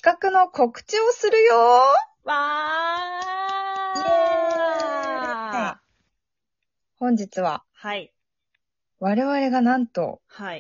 企画の告知をするよわーイエーイー本日は、 はい。 我々がなんと、 はい。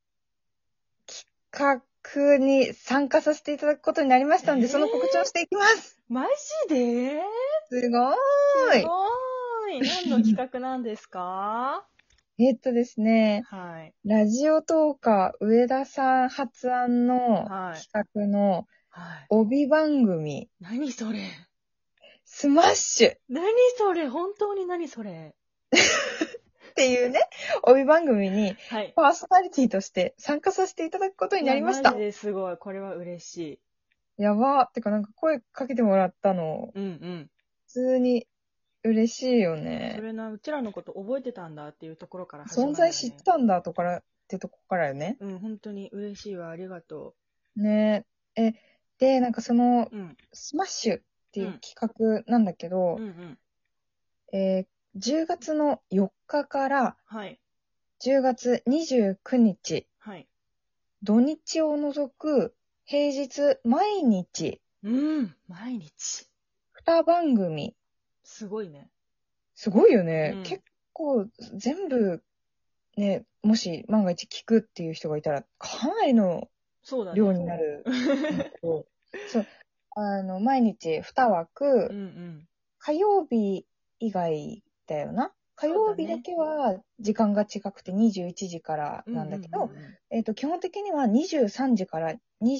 企画に参加させていただくことになりましたので、その告知をしていきます。 マジですごーい。 ごーい。何の企画なんですか？ ですね、 はい。 ラジオトーカー上田さん発案のはい。 企画のはい。 帯番組、 何それスマッシュっ何それ本当に何それていうね、帯番組にはい。 パーソナリティとして参加させていただくことにいや、 なりました。 マジですごい。これは嬉しやばー。てかなんか声かけてもらったの、 い。うんうん。 普通に嬉しいよそね。 れな、うちらのこと覚えてたんだっていうところから始存まるよね。 在知ってたんだとからってとこからよね。 うん、本当に嬉しいわ。ありがとねで、なんかその、 う。うん。 スマッシュっていううん。 企画なんだけど、 うんうん。 10月の4日からはい。 10月29日、 はい。 土日を除く平日毎日うん。毎日。 2番組。 すごいね。 すごいよね。 うん。 結構全部ね、もし万が一聞くっていう人がいたらかなりの量そうだね。 になるんだけど、そう、毎日2枠、 うんうん。 火曜日以外だよな。火曜日だそうだね。 けは時間が違くて21時からうんうんうんなんだけど、 うん。 基本的には23時から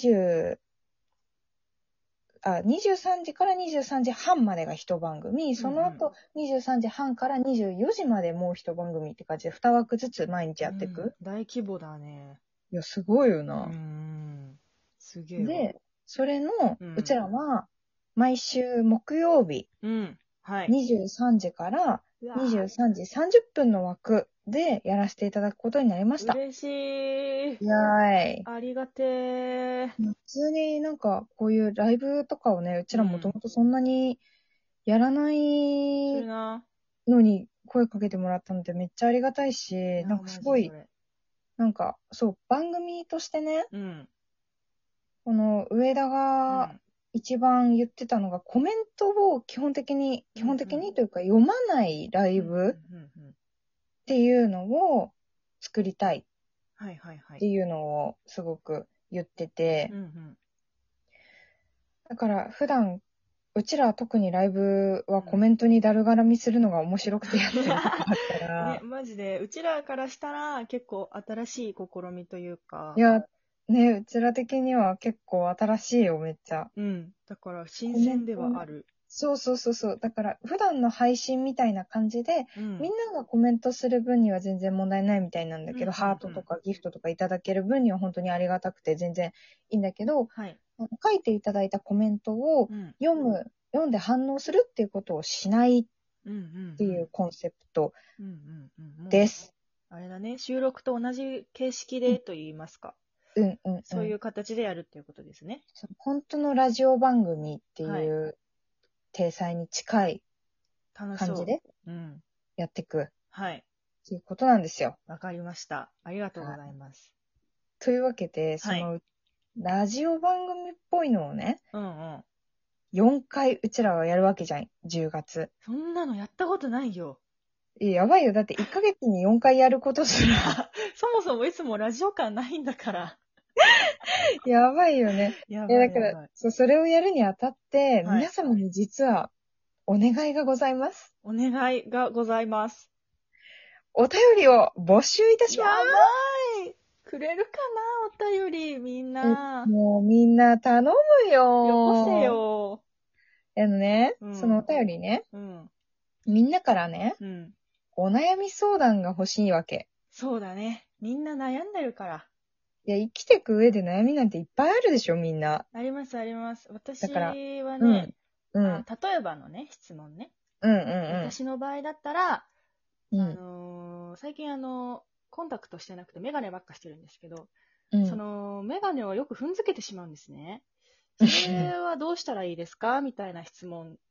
23時から23時半までが一番組、その後23時半から24時までもう一番組って感じで2枠ずつ毎日うん。 やっていく。 大規模だね。 いや、すごいようーな。 ん。すげえわ。 で、それの、うちうん。 らは、毎週木曜日、 うん。はい。 23時からうわ 23時30分の枠でやらせていただくことになりました。 嬉しい。 いやーい。 ありがてー。 普通になんかこういうライブとかをね、うちらもとうん。 もとそんなにやらないするな。 のに声かけてもらったのでめっちゃありがたいし、なんいや、 かすごい、 マジそれ。 なんかそう、番組としてね、 うん。 この上田がうん。 一番言ってたのがコメントを基本的うんうん。 にというか読まないラうんうんイブっうんうん。 ていうのを作りたいっはいはいはい。 ていうのをすごく言ってて、 うんうん。 だから普段うちらは特にライブはコうん。 メントにだるがらみするのが面白くてやってるとこだったね、 ら、 マジで、うちらからしたら結構新しい試みというか、 いや、ね、うちら的には結構新しいよ、めっちゃ。 うん。だから新コメン鮮でトね、 はある。 そうそうそうそう。だから普段の配信みたいな感じで、 うん。 みんながコメントする分には全然問題ないみたいなんだうんうけど、ハートとんうん。 かギフトとかいただける分には本当にありがたくて全然いいんだけど、 はい。 書いていただいたコメントをうん。 読んで反応するっていうことをしないっうんうんていううん。 コンセプトうんうんうん。もう、 です。 あれだね、収録と同じ形式でと言いますか。 うんうんうん。 そういう形でやるっていうことですね。 本当のラジオ番組ってはい。 いう体裁に近い楽しそ感じでう。うん。 やっていくっはい。 ていうことなんですよ。 わかりました。ありがとうごはい。 ざいます。 というわけで、そはい。 のラジオ番組っぽいのをね、 うんうん。 4回うちらはやるわけじゃん、10月。 そんなのやったことないよ。 やばいよ。だって1ヶ月に4回やることすらそもそもいつもラジオ感ないんだから。 やばいよね。 やだから、 ばいやばい。 それをやるにあたって、 はい。 皆様に実はお願いがございます。 お願いがございます。 お便りを募集いたしまやばい。くれるかな、お便り、みんす。 な。 もうみんな頼むよこせよ。 よ。うそのおん。 便りね、 うん。 みんなからね、 うん。 お悩み相談が欲しいわけ。 そうだね。みんな悩んでるから。 いや、生きてく上で悩みなんていっぱいあるでしょ、みんな。 ありますあります。 だから、 私はね、 うん、うん、 例えばのね、質問ね。 うん、う私の場合だったら、 ん、うん、 最近コンタクトしてなくてメガネばっかしてるんですけど、 うん。 その、メガネをよく踏んづけてしまうんですね。それはどうしたらいいですかみたいな質問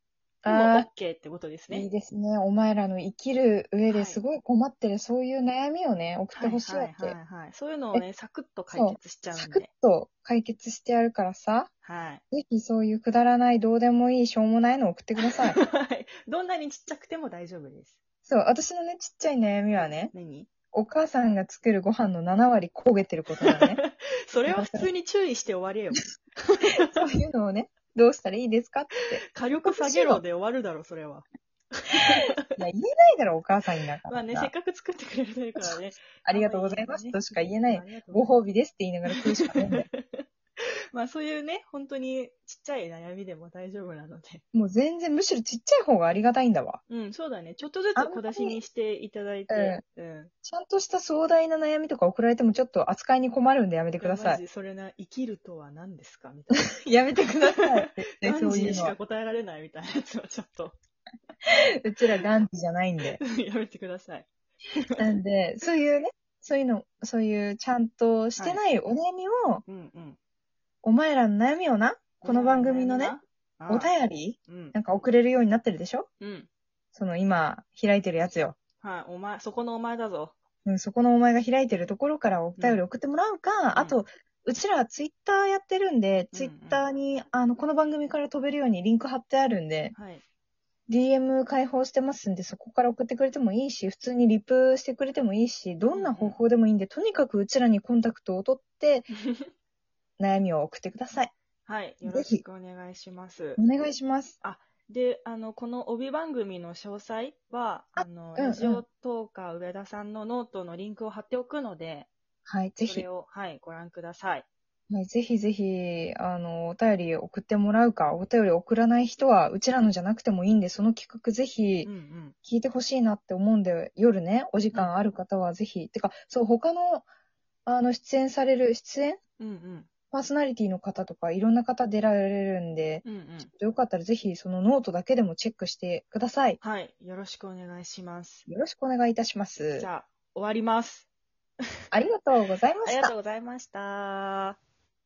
でもあ OK ってことですあ、いいね。 ですね。お前らの生きる上はいですごい困ってる、そういう悩みをね、送ってはいほしいはいはわけ。 いはい。そういうのをえ、 ね、サクッと解そう。 決しちゃうサクッんで。 と解決してやるからさ、 はい。 ぜひそういうくだらない、どうでもいい、しょうもないのを送ってください。 はい。どんなにちっちゃくても大丈夫です。 そう、私のね、ちっちゃい悩みはね、 何？ お母さんが作るご飯の7割焦げてることなのね。 それはだから普通に注意して終われよ。 そういうのをね、どうしたらいいですかって火言って力下げろほしいの。 で終わるだろ、それは。 いや、言えないだろ、お母さんにだかまあね、せっらさ。 かく作ってくれるからね。 ありがとう可愛ございますいね。 としか言えない。 ありがとうごございます。 褒美ですって言いながら食うしかないんだよ。 まあそういうね、本当にちっちゃい悩みでも大丈夫なので。 もう全然、むしろちっちゃい方がありがたいんだわ。 うん、そうだね。ちょっとずあんまつ小出しり、 にしていただいうん、 て。うん。 ちゃんとした壮大な悩みとか送られてもちょっと扱いに困るんでやめていや、 ください。 マジ、それな、生きるとは何ですかみたいな。 やめてください。絶対ガンジーそういうのは。 しか答えられないみたいなやつはちょっとうちらガンジじゃないんで。 やめてください。 なんで、そういうね、そういうの、そういうちゃんとしてないお悩みを、 うんうん。 お前らの悩みをな、この番組のね、おああ、 便りうん。 なんか送れるようになってるでしょ？ うん。 その今開いてるやつよ。 はい、お前、そこのお前だぞ。 うん、そこのお前が開いてるところからお便り送ってもらうか、 うんあと、うちらツイッターやってるんで、 うんうんツイッターに、この番組から飛べるようにリンク貼ってあるんで、 はい。 DM 開放してますんで、そこから送ってくれてもいいし、普通にリプしてくれてもいいし、どんな方法でもいいんで、とにかくうちらにコンタクトを取って、悩みを送ってください。 はい。よろぜひ、 しくお願いします。 お願いします。 あ、で、この帯番組の詳細は、 うんラジオうん。 トーカー上田さんのノートのリンクを貼っておくので、 はい、ぜひ。 それを、はい、ご覧ください。 はい、ぜひぜひ、お便り送ってもらうか、お便り送らない人は、うちらのじゃなくてもいいんで、その企画ぜひうんうん。 聞いてほしいなって思うんで、夜ね、お時間ある方はぜひ、てか、そう、他の、出演される、 うんうん。 パーソナリティの方とか、いろんな方出られるんで、 うんうん。 よかったらぜひ、そのノートだけでもチェックしてください。 はい。よろしくお願いします。 よろしくお願いいたします。 じゃあ、終わります。 ありがとうございました。 ありがとうございました。